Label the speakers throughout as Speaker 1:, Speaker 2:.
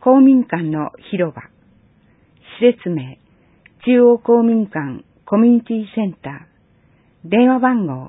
Speaker 1: 公民館の広場。施設名、中央公民館コミュニティセンター。電話番号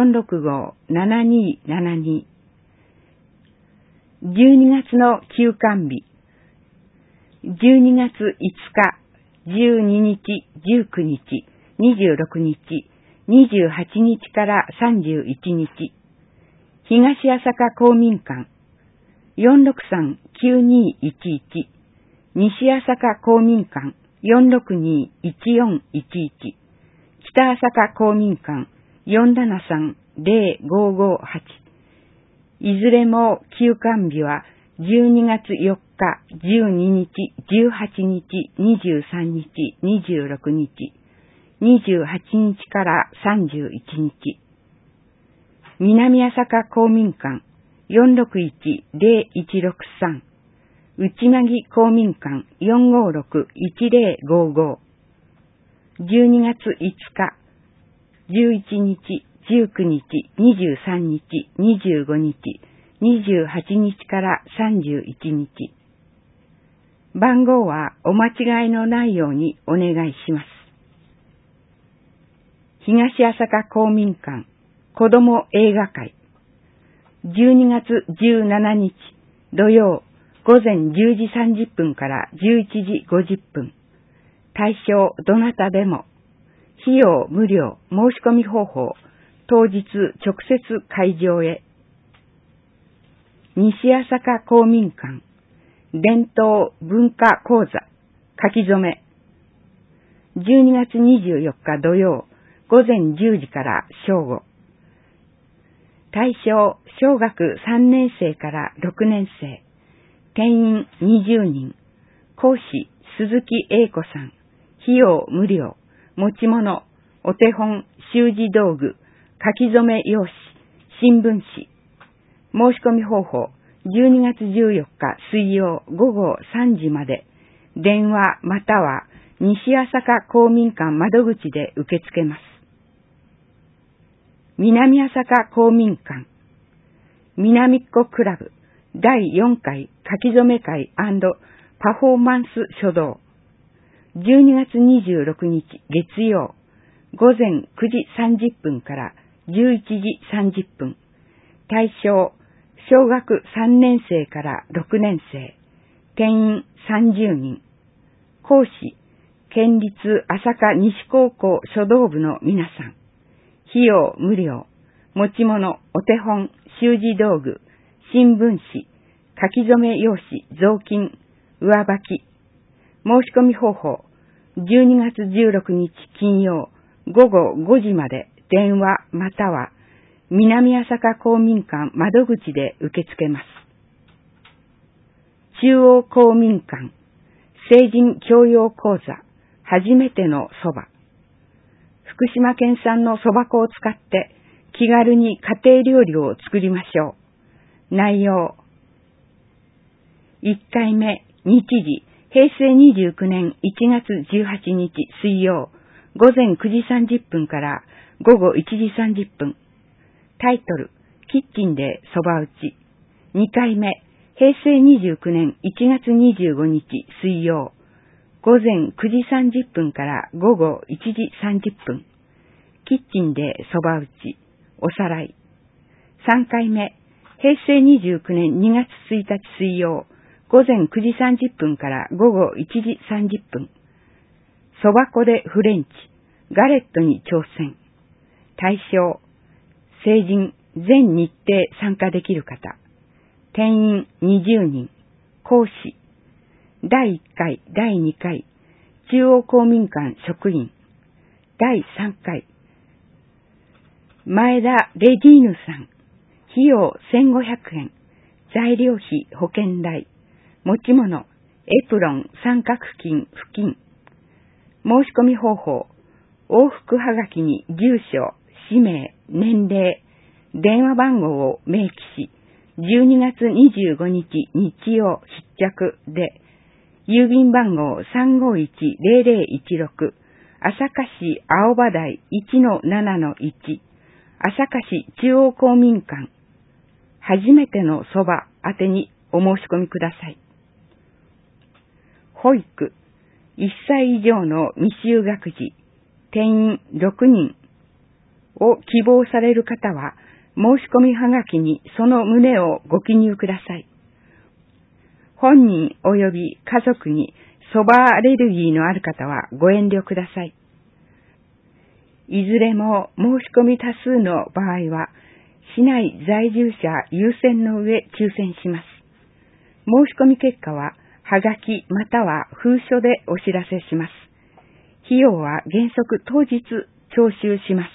Speaker 1: 465-7272。12月の休館日。12月5日、12日、19日、26日、28日から31日。東朝霞公民館。463-9211。西朝霞公民館。462-1411。北朝霞公民館。473-0558。いずれも休館日は12月4日、12日、18日、23日、26日、28日から31日。南朝霞公民館。461-0163。内間公民館。456-1055。12月5日、11日、19日、23日、25日、28日から31日。番号はお間違いのないようにお願いします。東朝霞公民館子ども映画会。12月17日土曜午前10時30分から11時50分。対象どなたでも。費用無料。申し込み方法。当日直接会場へ。西朝霞公民館伝統文化講座書き初め。12月24日土曜午前10時から正午。対象小学3年生から6年生。定員20人。講師鈴木英子さん。費用無料。持ち物、お手本、習字道具、書き初め用紙、新聞紙。申し込み方法、12月14日水曜午後3時まで。電話または西朝霞公民館窓口で受け付けます。南朝霞公民館南っ子クラブ第4回書き初め会&パフォーマンス書道。12月26日月曜午前9時30分から11時30分。対象小学3年生から6年生。定員30人。講師県立朝霞西高校書道部の皆さん。費用無料。持ち物、お手本、習字道具、新聞紙、書き初め用紙、雑巾、上履き。申し込み方法、12月16日金曜午後5時まで電話または南朝霞公民館窓口で受け付けます。中央公民館成人教養講座初めてのそば。福島県産のそば粉を使って気軽に家庭料理を作りましょう。内容。1回目、日時、平成29年1月18日水曜、午前9時30分から午後1時30分。タイトル、キッチンでそば打ち。2回目、平成29年1月25日水曜、午前9時30分から午後1時30分。キッチンでそば打ち。おさらい。3回目、平成29年2月1日水曜、午前9時30分から午後1時30分。そば粉でフレンチ、ガレットに挑戦。対象、成人、全日程参加できる方。定員20人。講師、第1回、第2回、中央公民館職員。第3回、前田レディーヌさん。費用1500円。材料費保険代。持ち物、エプロン、三角巾、布巾。申し込み方法、往復はがきに住所、氏名、年齢、電話番号を明記し、12月25日日曜必着で、郵便番号 351-0016、朝霞市青葉台 1-7-1、朝霞市中央公民館、初めてのそば宛てにお申し込みください。 保育、1歳以上の未就学児、定員6人を希望される方は、申し込みはがきにその旨をご記入ください。本人及び家族にそばアレルギーのある方はご遠慮ください。いずれも申し込み多数の場合は、市内在住者優先の上抽選します。申し込み結果は、はがきまたは封書でお知らせします。費用は原則当日徴収します。